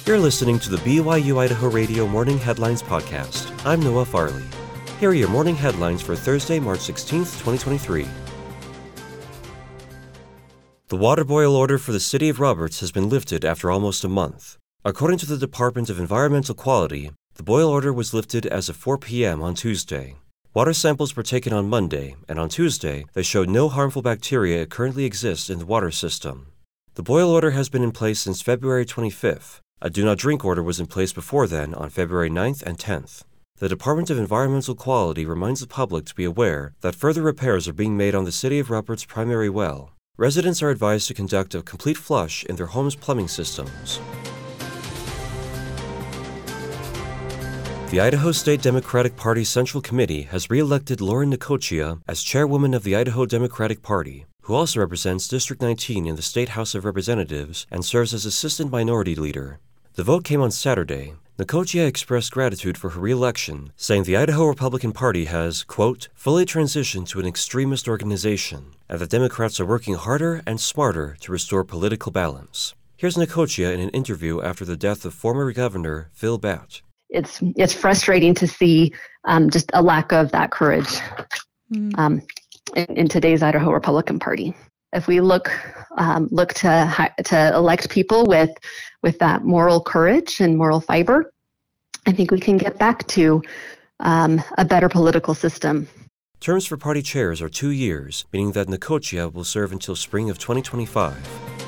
You're listening to the BYU Idaho Radio Morning Headlines Podcast. I'm Noah Farley. Here are your morning headlines for Thursday, March 16th, 2023. The water boil order for the City of Roberts has been lifted after almost a month. According to the Department of Environmental Quality, the boil order was lifted as of 4 p.m. on Tuesday. Water samples were taken on Monday, and on Tuesday, they showed no harmful bacteria currently exist in the water system. The boil order has been in place since February 25th. A do not drink order was in place before then on February 9th and 10th. The Department of Environmental Quality reminds the public to be aware that further repairs are being made on the City of Roberts' primary well. Residents are advised to conduct a complete flush in their home's plumbing systems. The Idaho State Democratic Party Central Committee has re-elected Lauren Nicosia as chairwoman of the Idaho Democratic Party, who also represents District 19 in the State House of Representatives and serves as Assistant Minority Leader. The vote came on Saturday. Nicosia expressed gratitude for her re-election, saying the Idaho Republican Party has, quote, fully transitioned to an extremist organization, and that Democrats are working harder and smarter to restore political balance. Here's Nicosia in an interview after the death of former Governor Phil Batt. It's frustrating to see just a lack of that courage in today's Idaho Republican Party. If we look to elect people with that moral courage and moral fiber, I think we can get back to a better political system. Terms for party chairs are 2 years, meaning that Nicosia will serve until spring of 2025.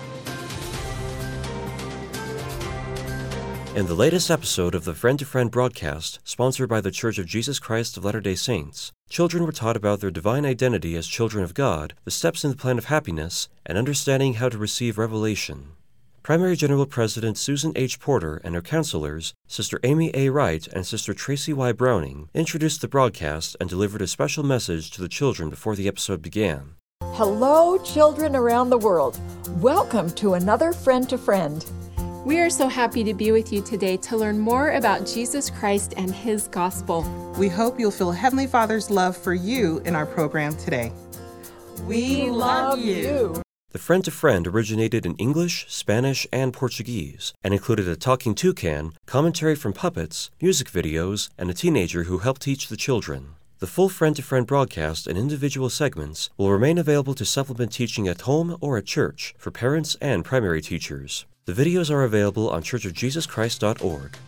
In the latest episode of the Friend to Friend broadcast, sponsored by the Church of Jesus Christ of Latter-day Saints, children were taught about their divine identity as children of God, the steps in the plan of happiness, and understanding how to receive revelation. Primary General President Susan H. Porter and her counselors, Sister Amy A. Wright and Sister Tracy Y. Browning, introduced the broadcast and delivered a special message to the children before the episode began. Hello, children around the world. Welcome to another Friend to Friend. We are so happy to be with you today to learn more about Jesus Christ and His gospel. We hope you'll feel Heavenly Father's love for you in our program today. We love you. The Friend to Friend originated in English, Spanish, and Portuguese, and included a talking toucan, commentary from puppets, music videos, and a teenager who helped teach the children. The full Friend to Friend broadcast and individual segments will remain available to supplement teaching at home or at church for parents and primary teachers. The videos are available on churchofjesuschrist.org.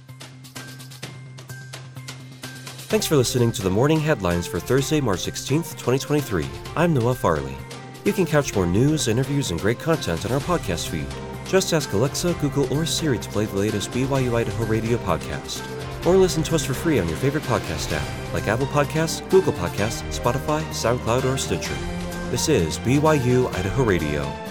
Thanks for listening to the morning headlines for Thursday, March 16th, 2023. I'm Noah Farley. You can catch more news, interviews, and great content on our podcast feed. Just ask Alexa, Google, or Siri to play the latest BYU Idaho Radio podcast. Or listen to us for free on your favorite podcast app, like Apple Podcasts, Google Podcasts, Spotify, SoundCloud, or Stitcher. This is BYU Idaho Radio.